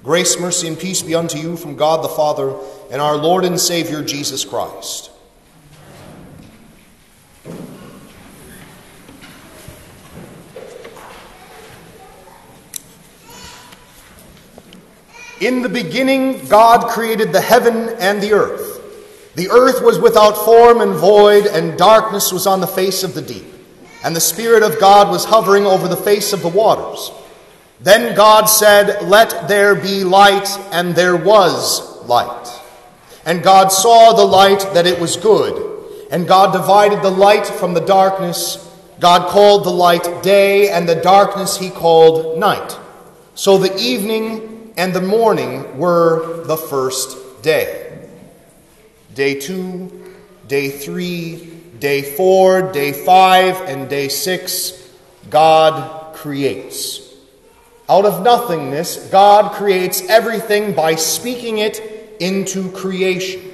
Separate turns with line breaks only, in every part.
Grace, mercy, and peace be unto you from God the Father and our Lord and Savior Jesus Christ. In the beginning, God created the heaven and the earth. The earth was without form and void, and darkness was on the face of the deep. And the Spirit of God was hovering over the face of the waters. Then God said, "Let there be light," and there was light. And God saw the light that it was good. And God divided the light from the darkness. God called the light day, and the darkness he called night. So the evening and the morning were the first day. Day 2, day 3, day 4, day 5, and day 6, God creates. Out of nothingness, God creates everything by speaking it into creation.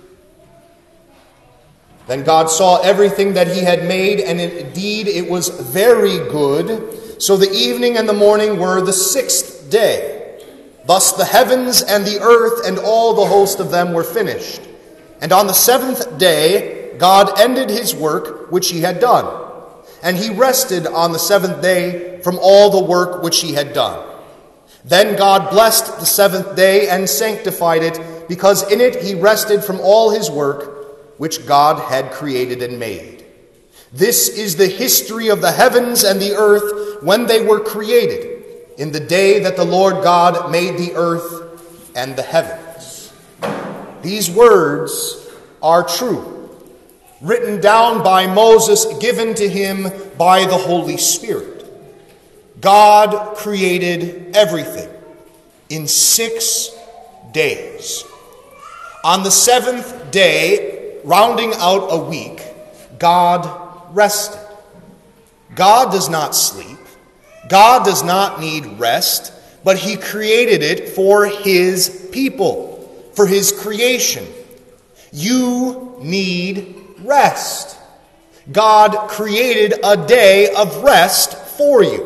Then God saw everything that he had made, and indeed it was very good. So the evening and the morning were the 6th day. Thus the heavens and the earth and all the host of them were finished. And on the 7th day, God ended his work which he had done. And he rested on the 7th day from all the work which he had done. Then God blessed the 7th day and sanctified it, because in it he rested from all his work which God had created and made. This is the history of the heavens and the earth when they were created, in the day that the Lord God made the earth and the heavens. These words are true, written down by Moses, given to him by the Holy Spirit. God created everything in 6 days. On the 7th day, rounding out a week, God rested. God does not sleep. God does not need rest, but he created it for his people, for his creation. You need rest. God created a day of rest for you.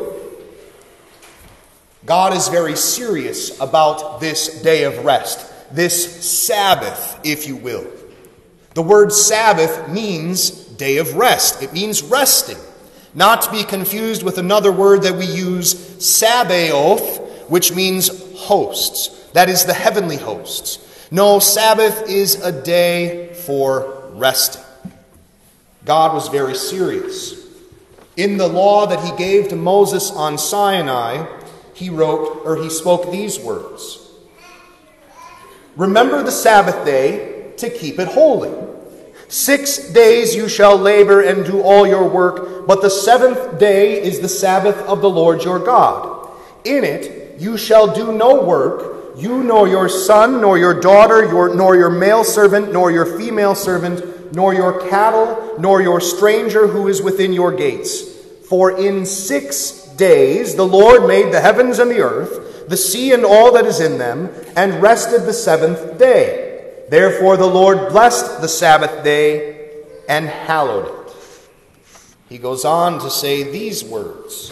God is very serious about this day of rest, this Sabbath, if you will. The word Sabbath means day of rest. It means resting, not to be confused with another word that we use, Sabaoth, which means hosts. That is the heavenly hosts. No, Sabbath is a day for resting. God was very serious. In the law that he gave to Moses on Sinai, he spoke these words. Remember the Sabbath day to keep it holy. 6 days you shall labor and do all your work, but the 7th day is the Sabbath of the Lord your God. In it you shall do no work, you nor your son, nor your daughter, nor your male servant, nor your female servant, nor your cattle, nor your stranger who is within your gates. For in 6 days the Lord made the heavens and the earth, the sea and all that is in them, and rested the 7th day. Therefore the Lord blessed the Sabbath day and hallowed it. He goes on to say these words.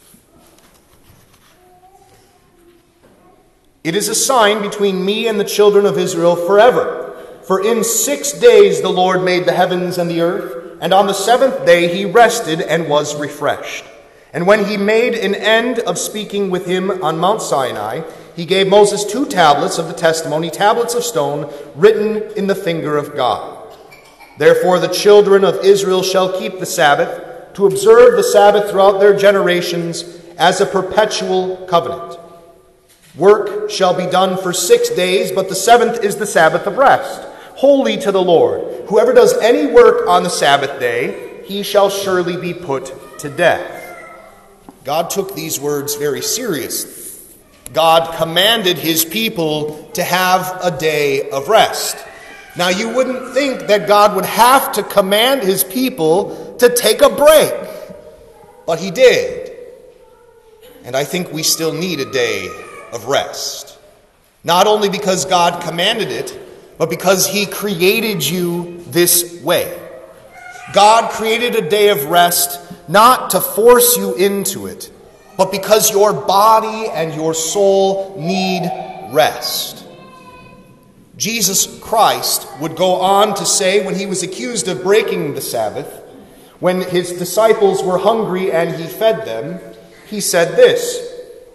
It is a sign between me and the children of Israel forever. For in 6 days the Lord made the heavens and the earth, and on the 7th day he rested and was refreshed. And when he made an end of speaking with him on Mount Sinai, he gave Moses 2 tablets of the testimony, tablets of stone, written in the finger of God. Therefore the children of Israel shall keep the Sabbath, to observe the Sabbath throughout their generations as a perpetual covenant. Work shall be done for 6 days, but the 7th is the Sabbath of rest, holy to the Lord. Whoever does any work on the Sabbath day, he shall surely be put to death. God took these words very seriously. God commanded his people to have a day of rest. Now, you wouldn't think that God would have to command his people to take a break, but he did. And I think we still need a day of rest. Not only because God commanded it, but because he created you this way. God created a day of rest not to force you into it, but because your body and your soul need rest. Jesus Christ would go on to say, when he was accused of breaking the Sabbath, when his disciples were hungry and he fed them, he said this,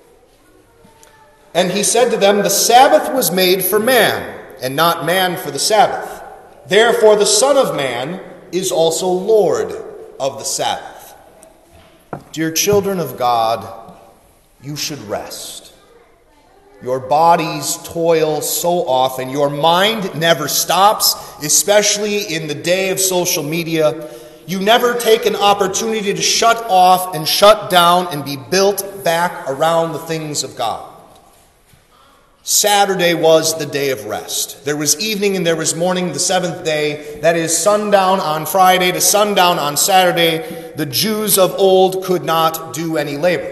"And he said to them, the Sabbath was made for man, and not man for the Sabbath. Therefore the Son of Man is also Lord of the Sabbath." Dear children of God, you should rest. Your bodies toil so often. Your mind never stops, especially in the day of social media. You never take an opportunity to shut off and shut down and be built back around the things of God. Saturday was the day of rest. There was evening and there was morning, the seventh day. That is sundown on Friday to sundown on Saturday. The Jews of old could not do any labor.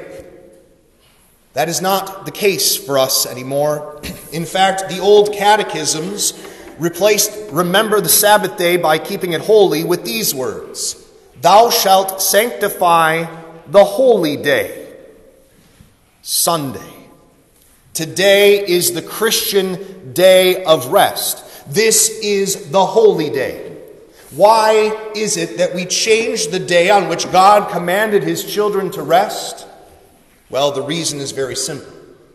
That is not the case for us anymore. In fact, the old catechisms replaced remember the Sabbath day by keeping it holy with these words, "Thou shalt sanctify the holy day." Sunday. Today is the Christian day of rest. This is the holy day. Why is it that we change the day on which God commanded his children to rest? Well, the reason is very simple.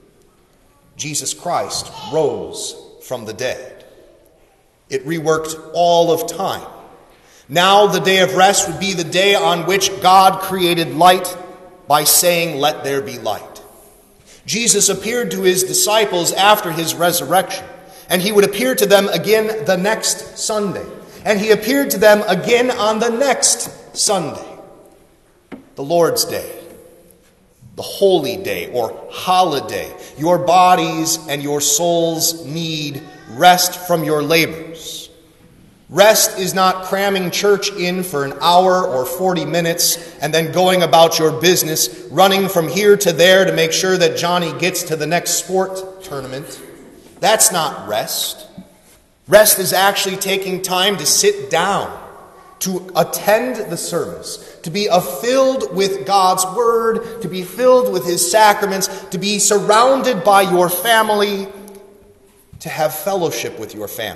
Jesus Christ rose from the dead. It reworked all of time. Now the day of rest would be the day on which God created light by saying, "Let there be light." Jesus appeared to his disciples after his resurrection, and he would appear to them again the next Sunday, and he appeared to them again on the next Sunday, the Lord's Day, the holy day or holiday. Your bodies and your souls need rest from your labors. Rest is not cramming church in for an hour or 40 minutes and then going about your business, running from here to there to make sure that Johnny gets to the next sport tournament. That's not rest. Rest is actually taking time to sit down, to attend the service, to be filled with God's Word, to be filled with His sacraments, to be surrounded by your family, to have fellowship with your family.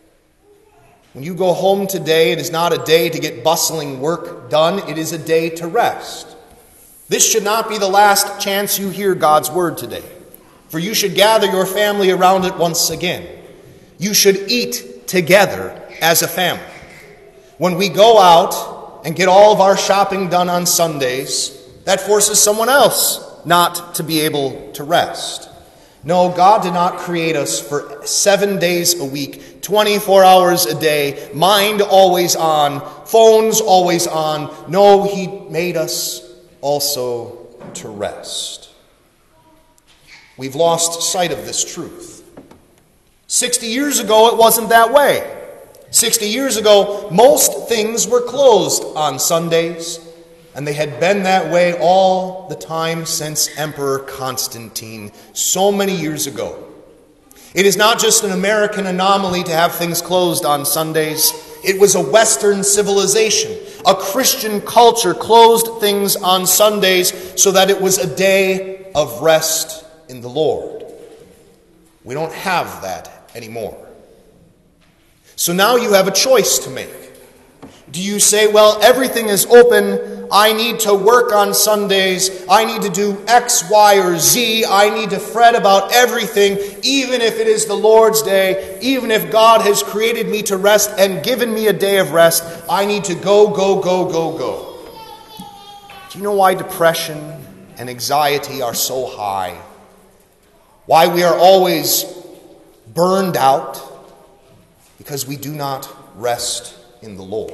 When you go home today, it is not a day to get bustling work done. It is a day to rest. This should not be the last chance you hear God's Word today, for you should gather your family around it once again. You should eat together as a family. When we go out and get all of our shopping done on Sundays, that forces someone else not to be able to rest. No, God did not create us for 7 days a week, 24 hours a day, mind always on, phones always on. No, He made us also to rest. We've lost sight of this truth. 60 years ago, it wasn't that way. 60 years ago, most things were closed on Sundays, and they had been that way all the time since Emperor Constantine, so many years ago. It is not just an American anomaly to have things closed on Sundays. It was a Western civilization. A Christian culture closed things on Sundays so that it was a day of rest in the Lord. We don't have that anymore. So now you have a choice to make. Do you say, well, everything is open, I need to work on Sundays, I need to do X, Y, or Z, I need to fret about everything, even if it is the Lord's day, even if God has created me to rest and given me a day of rest, I need to go. Do you know why depression and anxiety are so high? Why we are always burned out? Because we do not rest in the Lord.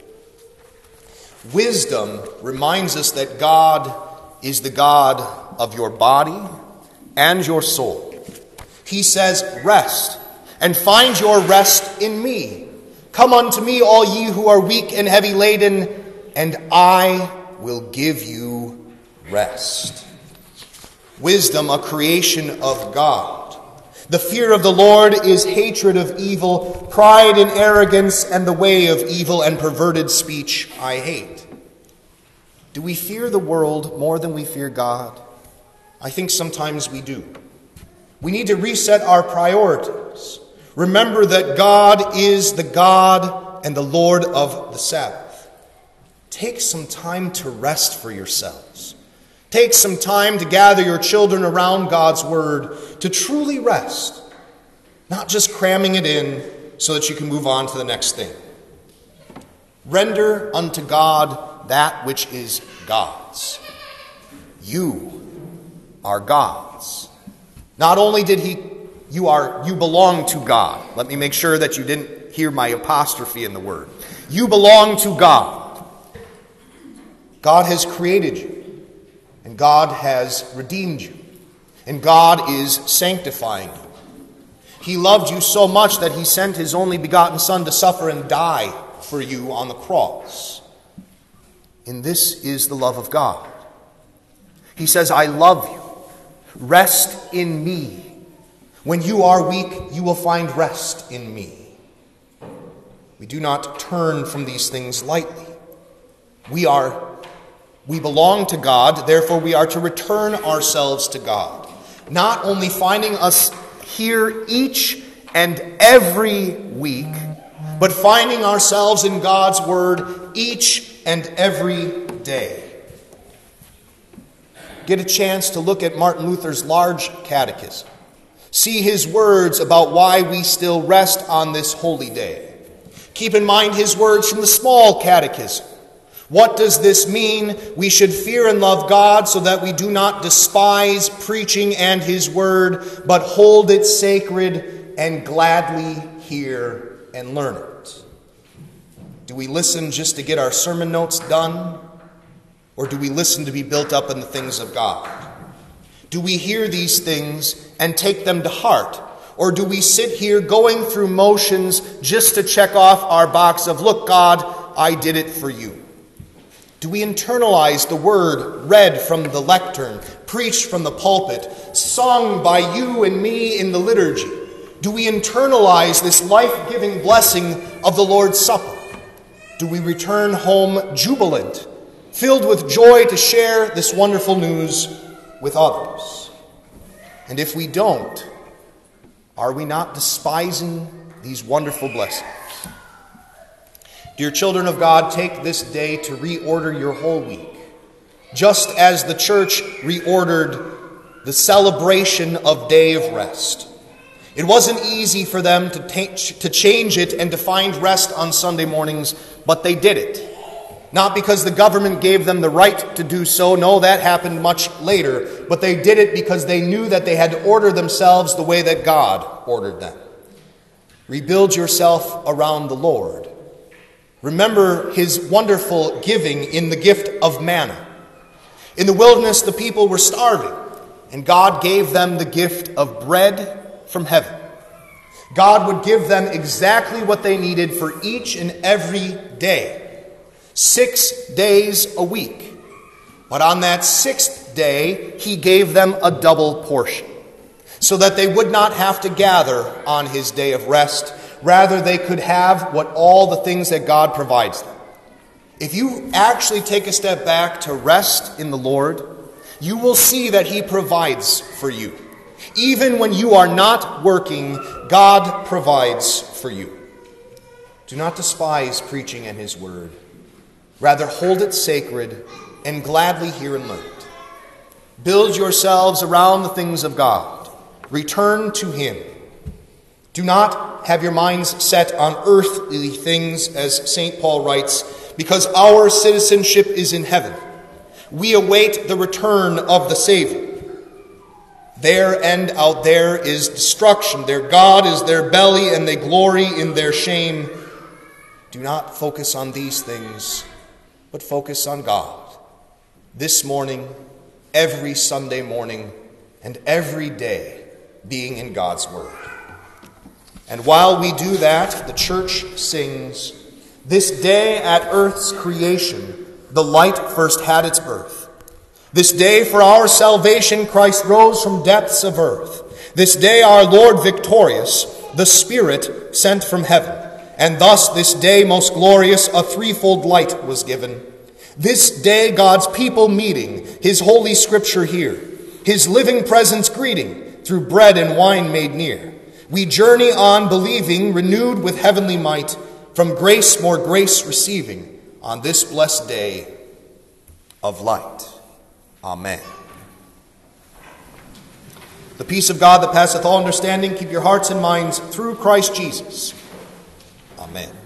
Wisdom reminds us that God is the God of your body and your soul. He says, rest, and find your rest in me. Come unto me, all ye who are weak and heavy laden, and I will give you rest. Wisdom, a creation of God. The fear of the Lord is hatred of evil, pride and arrogance, and the way of evil and perverted speech I hate. Do we fear the world more than we fear God? I think sometimes we do. We need to reset our priorities. Remember that God is the God and the Lord of the Sabbath. Take some time to rest for yourselves. Take some time to gather your children around God's Word to truly rest, not just cramming it in so that you can move on to the next thing. Render unto God that which is God's. You are God's. Not only did you belong to God. Let me make sure that you didn't hear my apostrophe in the word. You belong to God. God has created you, and God has redeemed you, and God is sanctifying you. He loved you so much that he sent his only begotten Son to suffer and die for you on the cross. And this is the love of God. He says, I love you. Rest in me. When you are weak, you will find rest in me. We do not turn from these things lightly. We belong to God, therefore we are to return ourselves to God. Not only finding us here each and every week, but finding ourselves in God's Word each and every day. Get a chance to look at Martin Luther's large catechism. See his words about why we still rest on this holy day. Keep in mind his words from the small catechism. What does this mean? We should fear and love God so that we do not despise preaching and his word, but hold it sacred and gladly hear and learn it. Do we listen just to get our sermon notes done? Or do we listen to be built up in the things of God? Do we hear these things and take them to heart? Or do we sit here going through motions just to check off our box of, look, God, I did it for you? Do we internalize the word read from the lectern, preached from the pulpit, sung by you and me in the liturgy? Do we internalize this life-giving blessing of the Lord's Supper? Do we return home jubilant, filled with joy to share this wonderful news with others? And if we don't, are we not despising these wonderful blessings? Dear children of God, take this day to reorder your whole week, just as the church reordered the celebration of Day of Rest. It wasn't easy for them to change it and to find rest on Sunday mornings, but they did it. Not because the government gave them the right to do so. No, that happened much later. But they did it because they knew that they had to order themselves the way that God ordered them. Rebuild yourself around the Lord. Remember his wonderful giving in the gift of manna. In the wilderness, the people were starving, and God gave them the gift of bread from heaven. God would give them exactly what they needed for each and every day. 6 days a week. But on that 6th day, he gave them a double portion, so that they would not have to gather on his day of rest. Rather, they could have all the things that God provides them. If you actually take a step back to rest in the Lord, you will see that he provides for you. Even when you are not working, God provides for you. Do not despise preaching and his word. Rather, hold it sacred and gladly hear and learn it. Build yourselves around the things of God. Return to him. Do not have your minds set on earthly things, as St. Paul writes, because our citizenship is in heaven. We await the return of the Savior. Their end out there is destruction. Their God is their belly, and they glory in their shame. Do not focus on these things, but focus on God. This morning, every Sunday morning, and every day being in God's Word. And while we do that, the church sings, "This day at earth's creation, the light first had its birth. This day for our salvation Christ rose from depths of earth. This day our Lord victorious, the Spirit sent from heaven. And thus this day most glorious, a threefold light was given. This day God's people meeting, his holy scripture hear, his living presence greeting, through bread and wine made near. We journey on believing, renewed with heavenly might, from grace more grace receiving, on this blessed day of light. Amen. The peace of God that passeth all understanding, keep your hearts and minds through Christ Jesus. Amen.